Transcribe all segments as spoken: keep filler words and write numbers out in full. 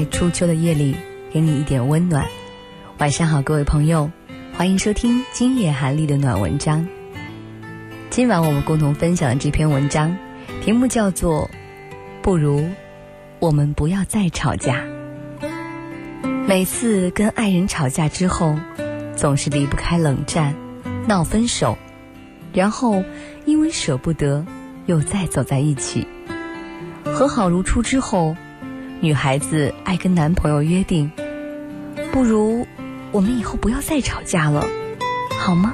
初秋的夜里给你一点温暖。晚上好，各位朋友，欢迎收听今夜韩丽的暖文章。今晚我们共同分享的这篇文章题目叫做不如我们不要再吵架。每次跟爱人吵架之后，总是离不开冷战、闹分手，然后因为舍不得又再走在一起。和好如初之后，女孩子爱跟男朋友约定，不如我们以后不要再吵架了，好吗？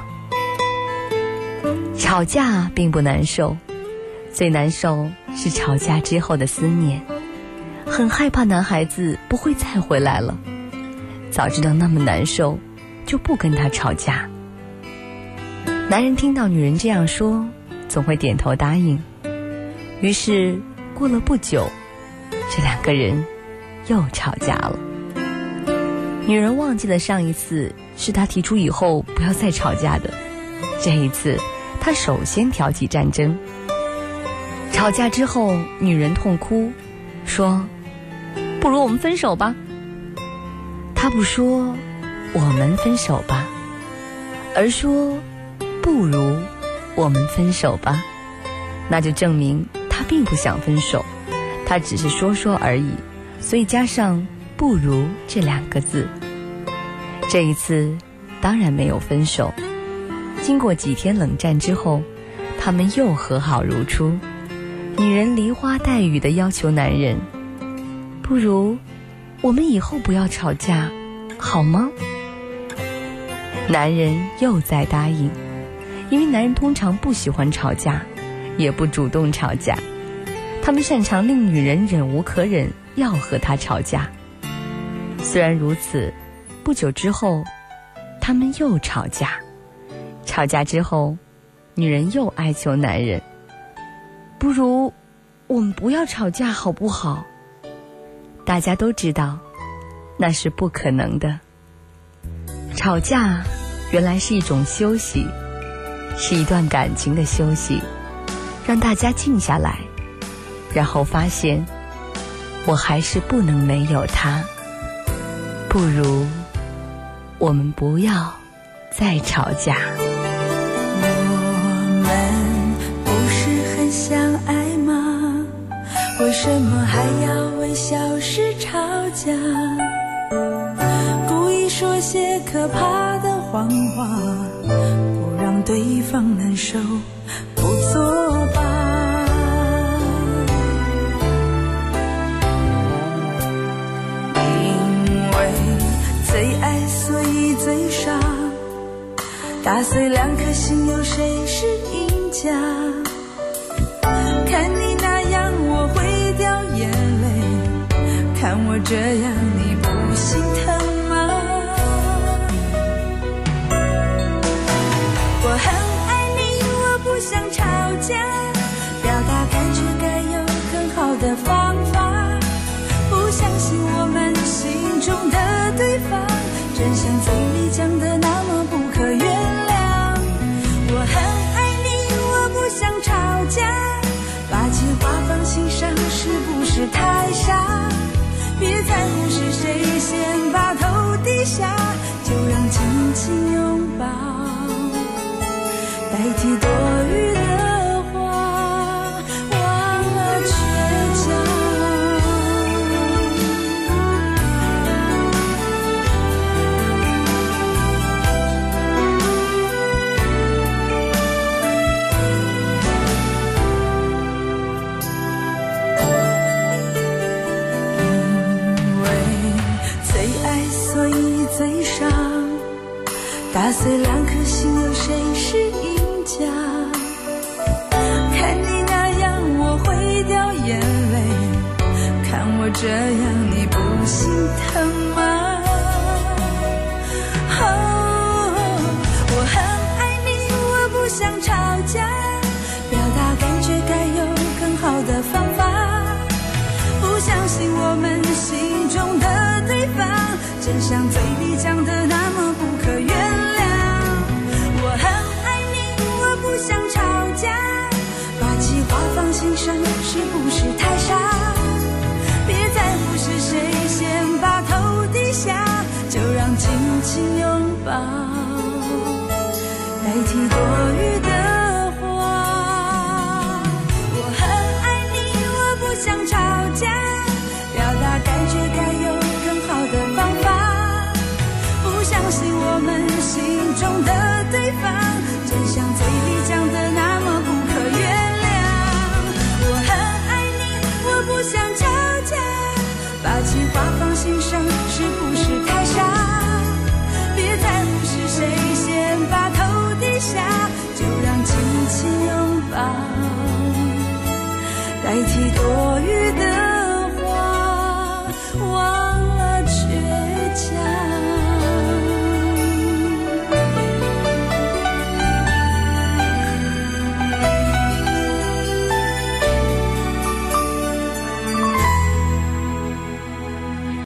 吵架并不难受，最难受是吵架之后的思念，很害怕男孩子不会再回来了。早知道那么难受，就不跟他吵架。男人听到女人这样说，总会点头答应。于是过了不久，这两个人又吵架了。女人忘记了上一次是他提出以后不要再吵架的，这一次他首先挑起战争。吵架之后，女人痛哭说，不如我们分手吧。他不说我们分手吧，而说不如我们分手吧，那就证明他并不想分手，他只是说说而已，所以加上不如这两个字。这一次当然没有分手，经过几天冷战之后，他们又和好如初。女人梨花带雨地要求男人，不如我们以后不要吵架，好吗？男人又在答应，因为男人通常不喜欢吵架，也不主动吵架，他们擅长令女人忍无可忍，要和他吵架。虽然如此，不久之后他们又吵架。吵架之后，女人又哀求男人，不如我们不要吵架好不好？大家都知道那是不可能的。吵架原来是一种休息，是一段感情的休息，让大家静下来，然后发现我还是不能没有他，不如我们不要再吵架。 我们不是很相爱吗？为什么还要为小事吵架？故意说些可怕的谎话，不让对方难受，不作罢。因为最爱所以最傻，打碎两颗心，有谁是赢家？看你那样我会掉眼泪，看我这样你不心疼吗？我很爱你，我不想吵架，表达感觉该有更好的方法，不相信我们心中的对方，真像嘴里讲的那么不可原谅。我很爱你，我不想吵架，把情话放心上是不是太傻？别在乎是谁先把头低下，就让紧紧拥抱代替多余的话，忘了倔强。最伤，打碎两颗心，有谁是赢家？看你那样我会掉眼泪，看我这样你不心疼吗？哦，我很爱你，我不想吵架，表达感觉该有更好的方法，不相信我们心中的对方，真像嘴里讲的那么不可原谅。我很爱你，我不想吵架，把气话放心上是不是太傻？别在乎是谁先想吵架，把情话放心上是不是太傻？别在乎是谁先把头低下，就让紧紧拥抱代替多余的